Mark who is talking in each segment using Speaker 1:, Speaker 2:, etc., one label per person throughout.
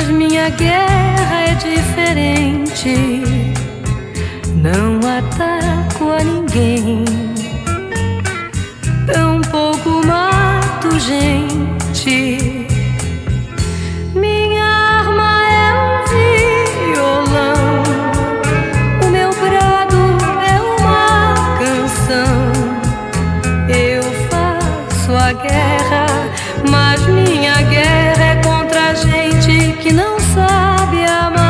Speaker 1: Mas minha guerra é diferente. Não ataco a ninguém, tampouco mato gente. Minha arma é um violão, o meu brado é uma canção. Eu faço a guerra, mas minha guerra é contra a gente que não sabe amar.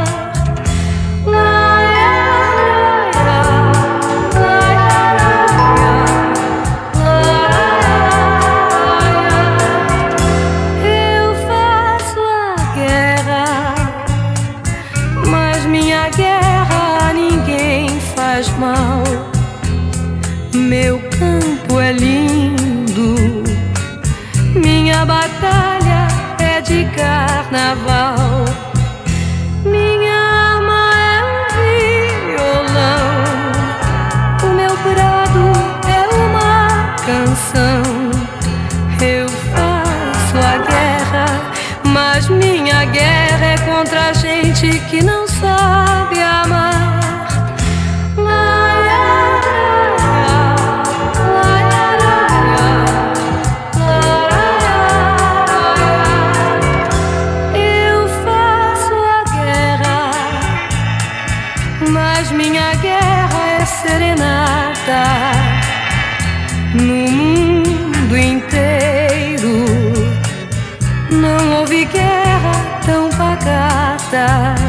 Speaker 1: Eu faço a guerra, mas minha guerra a ninguém faz mal. Meu campo é lindo, minha batalha é de carnaval. Minha arma é um violão, o meu brado é uma canção. Eu faço a guerra, mas minha guerra é contra a gente que não sabe amar. Mas minha guerra é serenata no mundo inteiro. Não houve guerra tão pacata.